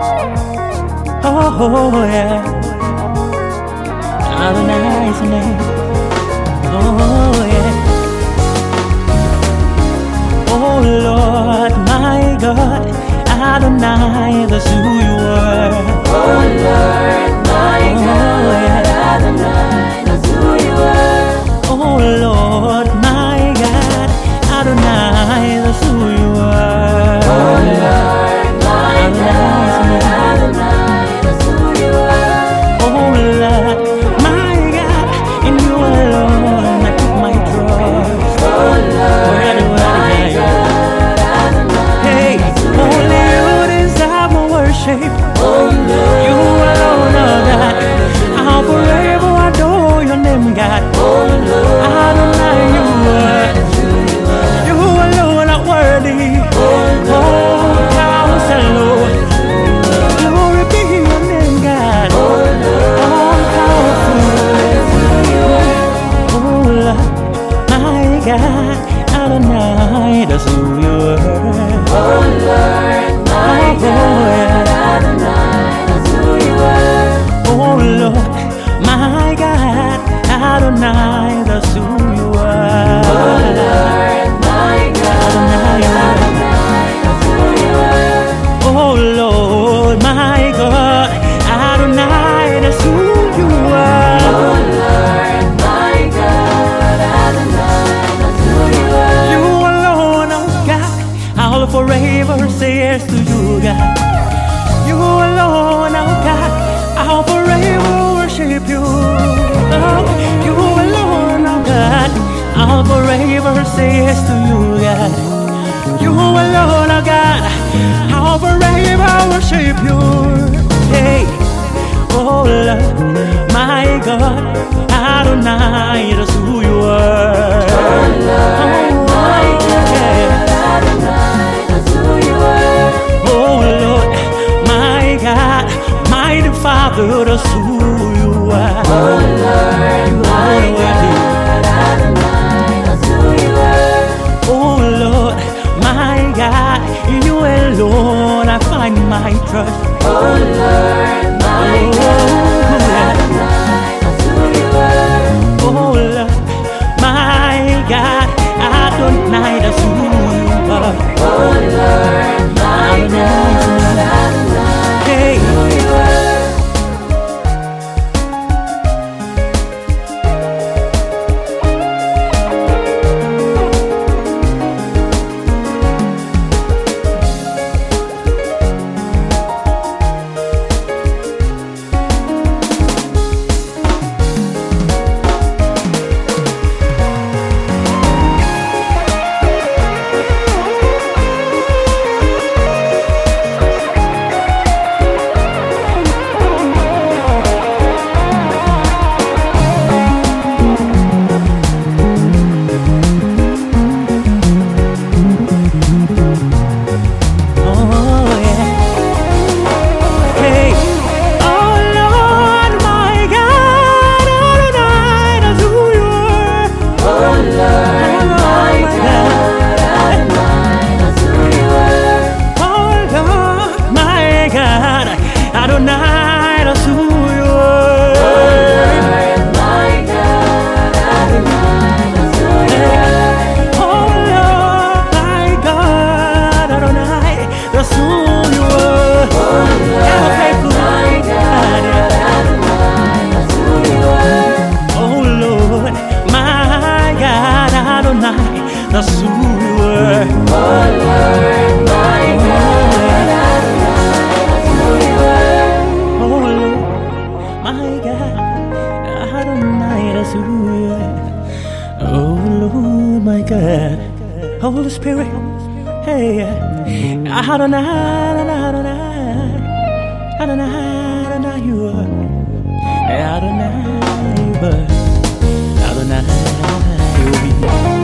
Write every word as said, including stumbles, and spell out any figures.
Oh yeah, Adonai's name. Oh yeah. Oh Lord, my God, Adonai, that's who you are. Oh Lord, my God, Adonai, that's who you are. Oh Lord, my God, Adonai, that's who you are. Oh Lord, my God, Adonai, that's who you are. Oh Lord, my God, in you alone I put my trust. Oh Lord, my God, Adonai, Hey, that's who you only are. you deserve my worship. Oh Lord, You alone, oh God, I'll forever adore your name, God. oh Lord, Adonai, you are. that's who you are. You alone are worthy. Oh, counselor, glory be your name, God. Oh Lord, All powerful. that's who you are. Oh Lord, my God, Adonai, that's who you are. Oh Lord, my God, Adonai, that's who you are. Oh Lord, my God, Adonai, that's who you are. Oh Lord, my God, Adonai, that's who you are. Oh Lord, my God, Adonai, that's who you are. Oh Lord, my God, Adonai, that's who you are. You alone, oh God, I'll forever say yes to you, God. You alone, oh God, I'll forever worship you. Oh, you alone, oh God, I'll forever say yes to you, God. You alone, oh God, I'll forever worship you. Hey, oh Lord, my God, Adonai, that's who you are. Oh Lord, my God, Adonai, that's who you are. Oh Lord, my God, mighty Father, that's who you are. Oh Lord, my God, Adonai, that's who you are. Oh Lord, my God, in you alone I find my trust. Oh Lord, my God, Adonai, that's who you are. Oh Lord, my God, Adonai, that's who you are. Oh Lord, my God, Adonai, Hey, that's who you are. oh yeah. Hey, oh Lord, my God, Adonai, that's who you are. Oh Lord, my God, Adonai, that's who you are. Oh Lord, my God, Adonai, that's who you are. Lord, my God, Adonai, that's who you are. Oh Lord, my God, Adonai, that's who you are. Oh Ever Lord, faithful my God, Adonai, that's who you are. Oh Lord, my God, Adonai, that's who you are. Oh Lord, my God, Adonai, that's who you are. Oh Lord, my God, Adonai, that's who you are. Oh Lord, my God, Holy Spirit, hey, Adonai, Adonai, Adonai, Adonai, you are. Adonai, you are. Adonai, you are.